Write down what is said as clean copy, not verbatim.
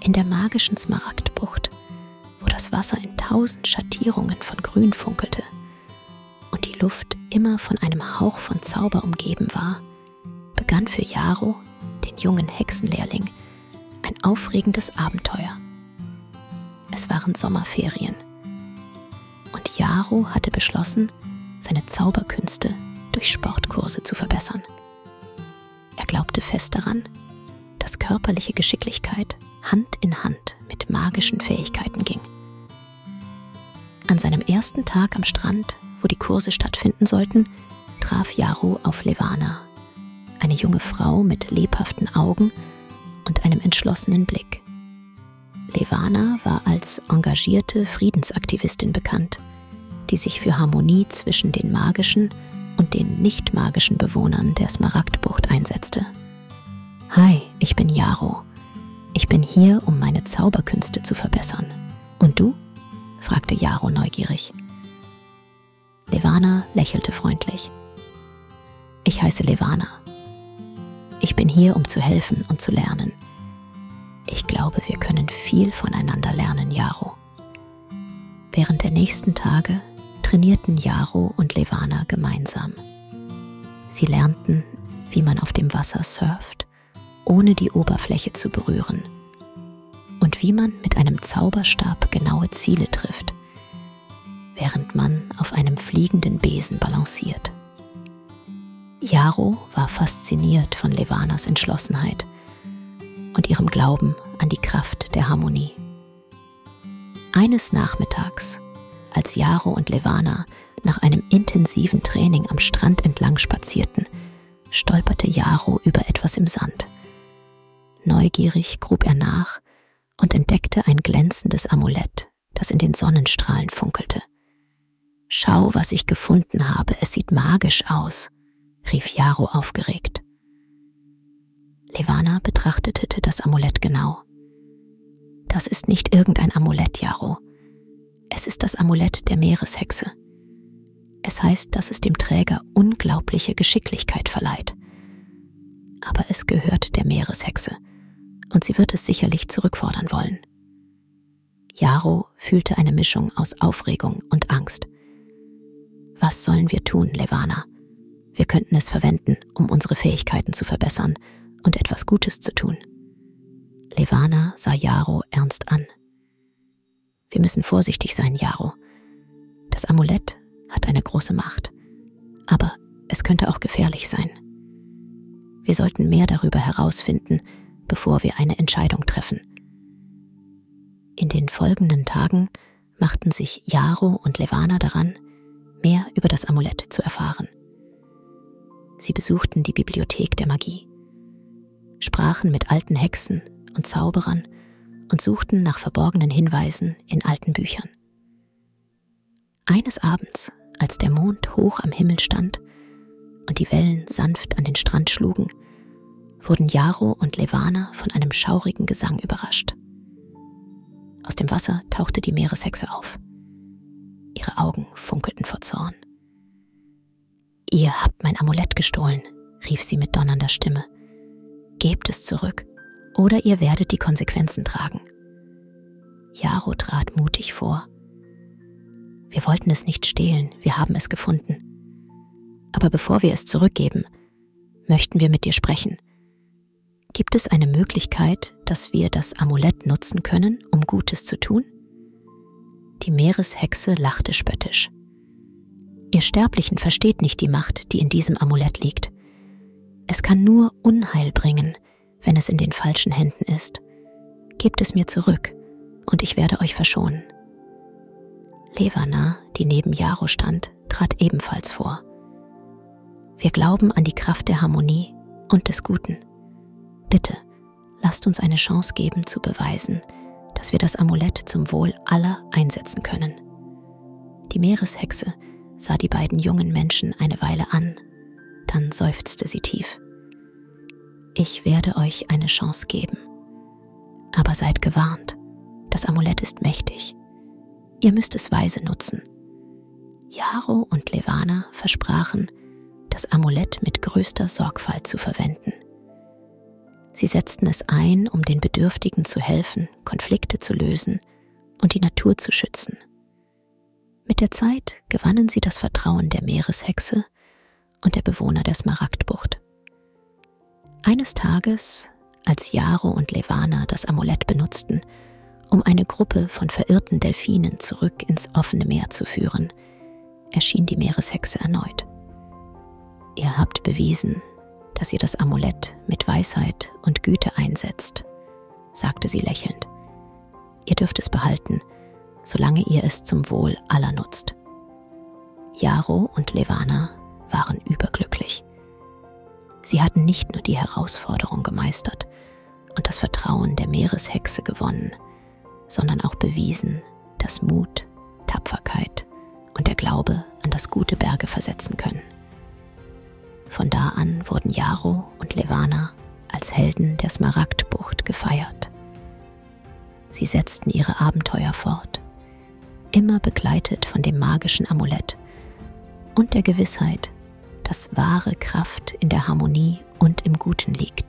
In der magischen Smaragdbucht, wo das Wasser in 1000 Schattierungen von Grün funkelte und die Luft immer von einem Hauch von Zauber umgeben war, begann für Jaro, den jungen Hexenlehrling, ein aufregendes Abenteuer. Es waren Sommerferien und Jaro hatte beschlossen, seine Zauberkünste durch Sportkurse zu verbessern. Er glaubte fest daran, dass körperliche Geschicklichkeit Hand in Hand mit magischen Fähigkeiten ging. An seinem ersten Tag am Strand, wo die Kurse stattfinden sollten, traf Jaro auf Levana, eine junge Frau mit lebhaften Augen und einem entschlossenen Blick. Levana war als engagierte Friedensaktivistin bekannt, die sich für Harmonie zwischen den magischen und den nicht magischen Bewohnern der Smaragdbucht einsetzte. »Hi, ich bin Jaro. Ich bin hier, um meine Zauberkünste zu verbessern. Und du?« fragte Jaro neugierig. Levana lächelte freundlich. »Ich heiße Levana. Ich bin hier, um zu helfen und zu lernen. Ich glaube, wir können viel voneinander lernen, Jaro.« Während der nächsten Tage trainierten Jaro und Levana gemeinsam. Sie lernten, wie man auf dem Wasser surft, ohne die Oberfläche zu berühren, und wie man mit einem Zauberstab genaue Ziele trifft, während man auf einem fliegenden Besen balanciert. Jaro war fasziniert von Levanas Entschlossenheit und ihrem Glauben an die Kraft der Harmonie. Eines Nachmittags, als Jaro und Levana nach einem intensiven Training am Strand entlang spazierten, stolperte Jaro über etwas im Sand. Neugierig grub er nach und entdeckte ein glänzendes Amulett, das in den Sonnenstrahlen funkelte. »Schau, was ich gefunden habe, es sieht magisch aus«, rief Jaro aufgeregt. Levana betrachtete das Amulett genau. »Das ist nicht irgendein Amulett, Jaro. Es ist das Amulett der Meereshexe. Es heißt, dass es dem Träger unglaubliche Geschicklichkeit verleiht. Aber es gehört der Meereshexe und sie wird es sicherlich zurückfordern wollen.« Jaro fühlte eine Mischung aus Aufregung und Angst. »Was sollen wir tun, Levana? Wir könnten es verwenden, um unsere Fähigkeiten zu verbessern und etwas Gutes zu tun.« Levana sah Jaro ernst an. »Wir müssen vorsichtig sein, Jaro. Das Amulett hat eine große Macht, aber es könnte auch gefährlich sein. Wir sollten mehr darüber herausfinden, bevor wir eine Entscheidung treffen.« In den folgenden Tagen machten sich Jaro und Levana daran, mehr über das Amulett zu erfahren. Sie besuchten die Bibliothek der Magie, sprachen mit alten Hexen und Zauberern und suchten nach verborgenen Hinweisen in alten Büchern. Eines Abends, als der Mond hoch am Himmel stand und die Wellen sanft an den Strand schlugen, wurden Jaro und Levana von einem schaurigen Gesang überrascht. Aus dem Wasser tauchte die Meereshexe auf. Ihre Augen funkelten vor Zorn. »Ihr habt mein Amulett gestohlen«, rief sie mit donnernder Stimme. »Gebt es zurück, oder ihr werdet die Konsequenzen tragen.« Jaro trat mutig vor. »Wir wollten es nicht stehlen, wir haben es gefunden. Aber bevor wir es zurückgeben, möchten wir mit dir sprechen. Gibt es eine Möglichkeit, dass wir das Amulett nutzen können, um Gutes zu tun?« Die Meereshexe lachte spöttisch. »Ihr Sterblichen versteht nicht die Macht, die in diesem Amulett liegt. Es kann nur Unheil bringen, wenn es in den falschen Händen ist. Gebt es mir zurück, und ich werde euch verschonen.« Levana, die neben Jaro stand, trat ebenfalls vor. »Wir glauben an die Kraft der Harmonie und des Guten. Bitte, lasst uns eine Chance geben, zu beweisen, dass wir das Amulett zum Wohl aller einsetzen können.« Die Meereshexe sah die beiden jungen Menschen eine Weile an, dann seufzte sie tief. »Ich werde euch eine Chance geben. Aber seid gewarnt, das Amulett ist mächtig. Ihr müsst es weise nutzen.« Jaro und Levana versprachen, das Amulett mit größter Sorgfalt zu verwenden. Sie setzten es ein, um den Bedürftigen zu helfen, Konflikte zu lösen und die Natur zu schützen. Mit der Zeit gewannen sie das Vertrauen der Meereshexe und der Bewohner der Smaragdbucht. Eines Tages, als Jaro und Levana das Amulett benutzten, um eine Gruppe von verirrten Delfinen zurück ins offene Meer zu führen, erschien die Meereshexe erneut. Ihr habt bewiesen, dass ihr das Amulett mit Weisheit und Güte einsetzt, sagte sie lächelnd. Ihr dürft es behalten, solange ihr es zum Wohl aller nutzt. Jaro und Levana waren überglücklich. Sie hatten nicht nur die Herausforderung gemeistert und das Vertrauen der Meereshexe gewonnen, sondern auch bewiesen, dass Mut, Tapferkeit und der Glaube an das Gute Berge versetzen können. Von da an wurden Jaro und Levana als Helden der Smaragdbucht gefeiert. Sie setzten ihre Abenteuer fort, immer begleitet von dem magischen Amulett und der Gewissheit, dass wahre Kraft in der Harmonie und im Guten liegt.